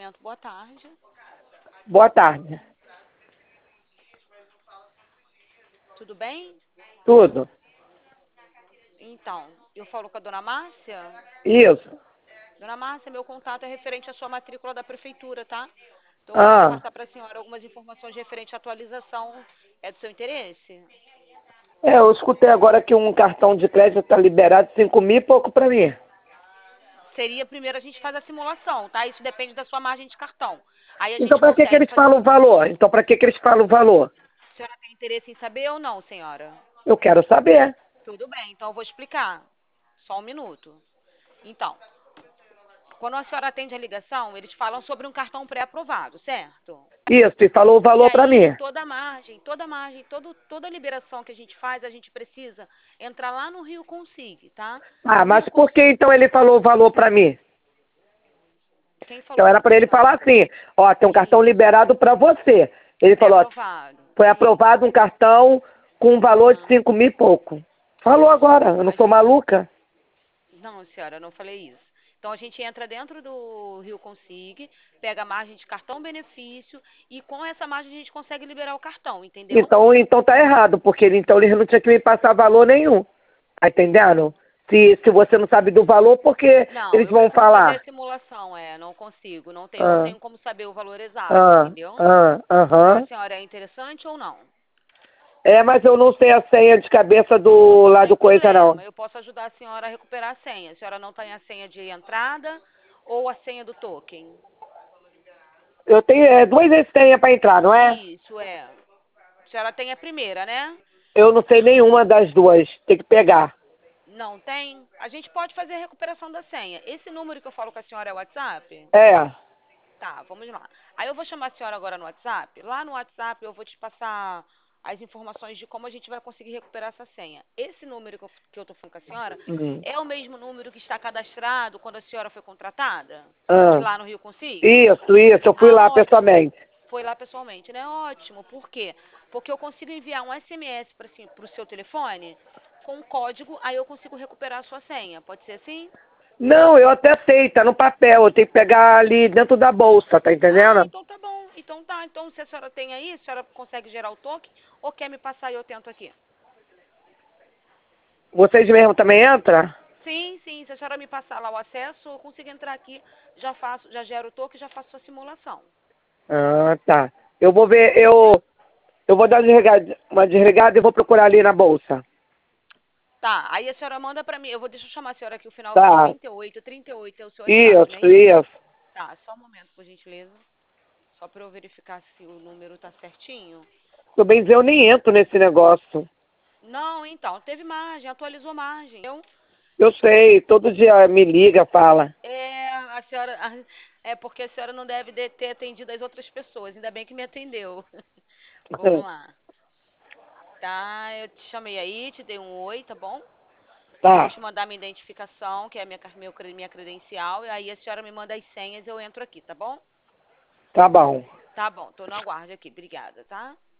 atendimento. Boa tarde. Boa tarde. Tudo bem? Tudo? Então, eu falo com a dona Márcia. Isso. Dona Márcia, meu contato é referente à sua matrícula da prefeitura, tá? Então, eu quero Ah, passar para a senhora algumas informações referente à atualização. É do seu interesse? eu escutei agora que um cartão de crédito está liberado 5 mil e pouco para mim. Seria primeiro a gente faz a simulação, tá? Isso depende da sua margem de cartão. Aí a Então gente para que consegue eles fazer. falam o valor? Então para que eles falam o valor? A senhora tem interesse em saber ou não, senhora? Eu quero saber. Tudo bem, então eu vou explicar. Só um minuto. Então, quando a senhora atende a ligação, eles falam sobre um cartão pré-aprovado, certo? Isso, e falou o E valor para aí, mim. toda liberação que a gente faz, a gente precisa entrar lá no Rio Consigue, tá? Ah, No mas Rio por que Consigue, então ele falou o valor para mim? quem Então falou era isso para pra ele senhora? falar assim, ó, tem um cartão Isso, liberado para você. Ele falou, ó, pré-aprovado. foi Isso. aprovado um cartão com um valor de Aham. 5 mil e pouco. Falou agora, eu não A sou gente... maluca. Não, senhora, eu não falei isso. Então a gente entra dentro do Rio Consigue, pega a margem de cartão benefício e com essa margem a gente consegue liberar o cartão, entendeu? Então tá errado, porque então eles não tinham que me passar valor nenhum. Tá entendendo? Se você não sabe do valor, por que Não, eles eu vão preciso fazer falar? a simulação, não consigo, eu não Ah, tenho como saber o valor exato, entendeu? Para a aham. senhora é interessante ou não? É, mas eu não sei a senha de cabeça do Não lado tem coisa, não. problema, eu posso ajudar a senhora a recuperar a senha. A senhora não tem a senha de entrada ou a senha do token? Eu tenho duas senhas para entrar, não é? Isso, é. A senhora tem a primeira, né? Eu não sei nenhuma das duas. Tem que pegar. Não tem? A gente pode fazer a recuperação da senha. Esse número que eu falo com a senhora é o WhatsApp? É. Tá, vamos lá. Aí eu vou chamar a senhora agora no WhatsApp. Lá no WhatsApp eu vou te passar as informações de como a gente vai conseguir recuperar essa senha. Esse número que eu tô falando com a senhora Uhum. é o mesmo número que está cadastrado quando a senhora foi contratada? De Ah, lá no Rio Consigo? isso. Eu fui Ah, lá ótimo. pessoalmente. Foi lá pessoalmente, né? Ótimo. Por quê? Porque eu consigo enviar um SMS para o seu telefone com um código, aí eu consigo recuperar a sua senha. Pode ser assim? Não, eu até sei, tá no papel. Eu tenho que pegar ali dentro da bolsa, tá Ah, entendendo? então tá bom. Então tá. Então se a senhora tem aí, a senhora consegue gerar o toque ou quer me passar e eu tento aqui? Vocês mesmo também entram? Sim, sim. Se a senhora me passar lá o acesso, eu consigo entrar aqui, já gero o toque e já faço a simulação. Ah, tá. Eu vou ver, Pode ser? eu vou dar uma desligada e vou procurar ali na bolsa. Tá. Aí a senhora manda pra mim. Deixa eu chamar a senhora aqui, o final é Tá. 38. 38 é o seu WhatsApp, não é Isso, isso? isso. Tá, só um momento, por gentileza. Só pra eu verificar se o número tá certinho. Tô bem dizer, eu nem entro nesse negócio. Não, então, teve margem, atualizou margem. Eu sei, todo dia me liga, fala. A senhora. É porque a senhora não deve ter atendido as outras pessoas. Ainda bem que me atendeu. Vamos lá. Tá, eu te chamei aí, te dei um oi, tá bom? Vou Tá, te mandar minha identificação, que é a minha credencial, e aí a senhora me manda as senhas e eu entro aqui, tá bom? tá bom. Tá bom, tô no aguardo aqui. Obrigada, tá?